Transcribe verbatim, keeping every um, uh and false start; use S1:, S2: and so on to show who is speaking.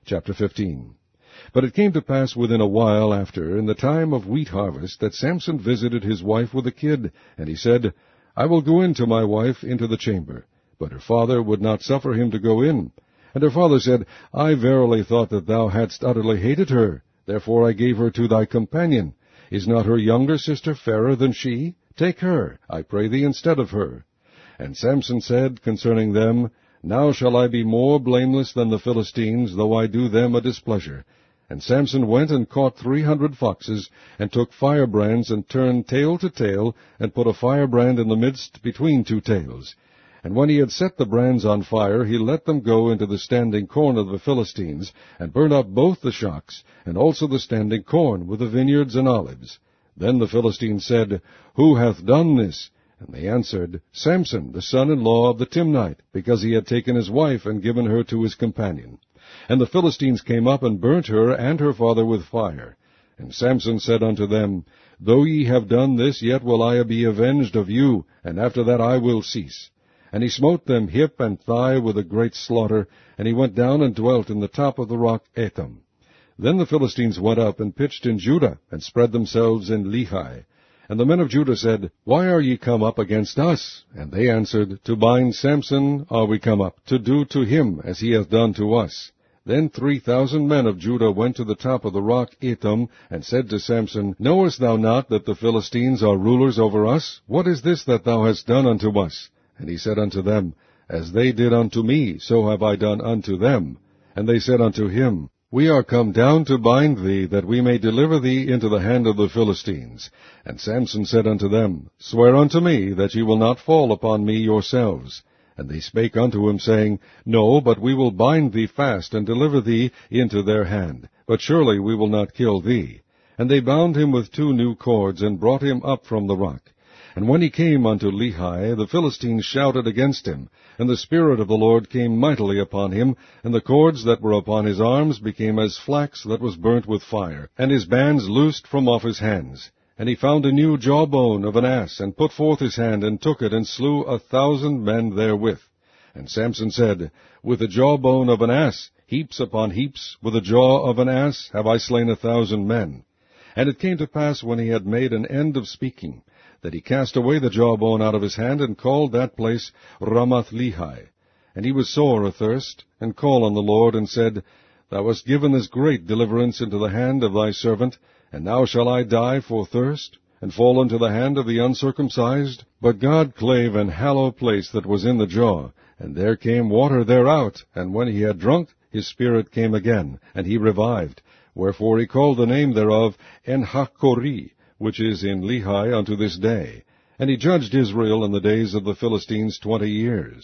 S1: Chapter fifteen. But it came to pass within a while after, in the time of wheat harvest, that Samson visited his wife with a kid, and he said, I will go in to my wife into the chamber. But her father would not suffer him to go in. And her father said, I verily thought that thou hadst utterly hated her. Therefore I gave her to thy companion. Is not her younger sister fairer than she? Take her, I pray thee, instead of her. And Samson said concerning them, Now shall I be more blameless than the Philistines, though I do them a displeasure. And Samson went and caught three hundred foxes, and took firebrands, and turned tail to tail, and put a firebrand in the midst between two tails. And when he had set the brands on fire, he let them go into the standing corn of the Philistines, and burnt up both the shocks, and also the standing corn, with the vineyards and olives. Then the Philistines said, Who hath done this? And they answered, Samson, the son-in-law of the Timnite, because he had taken his wife, and given her to his companion. And the Philistines came up, and burnt her and her father with fire. And Samson said unto them, Though ye have done this, yet will I be avenged of you, and after that I will cease. And he smote them hip and thigh with a great slaughter, and he went down and dwelt in the top of the rock Etam. Then the Philistines went up and pitched in Judah, and spread themselves in Lehi. And the men of Judah said, Why are ye come up against us? And they answered, To bind Samson are we come up, to do to him as he hath done to us. Then three thousand men of Judah went to the top of the rock Etam, and said to Samson, Knowest thou not that the Philistines are rulers over us? What is this that thou hast done unto us? And he said unto them, As they did unto me, so have I done unto them. And they said unto him, We are come down to bind thee, that we may deliver thee into the hand of the Philistines. And Samson said unto them, Swear unto me that ye will not fall upon me yourselves. And they spake unto him, saying, No, but we will bind thee fast, and deliver thee into their hand. But surely we will not kill thee. And they bound him with two new cords, and brought him up from the rock. And when he came unto Lehi, the Philistines shouted against him. And the Spirit of the Lord came mightily upon him, and the cords that were upon his arms became as flax that was burnt with fire, and his bands loosed from off his hands. And he found a new jawbone of an ass, and put forth his hand, and took it, and slew a thousand men therewith. And Samson said, With the jawbone of an ass, heaps upon heaps, with the jaw of an ass, have I slain a thousand men. And it came to pass, when he had made an end of speaking, that he cast away the jawbone out of his hand, and called that place Ramath-Lehi. And he was sore athirst, and called on the Lord, and said, Thou hast given this great deliverance into the hand of thy servant, and now shall I die for thirst, and fall into the hand of the uncircumcised? But God clave an hollow place that was in the jaw, and there came water thereout, and when he had drunk, his spirit came again, and he revived. Wherefore he called the name thereof En-hakkore, which is in Lehi unto this day. And he judged Israel in the days of the Philistines twenty years.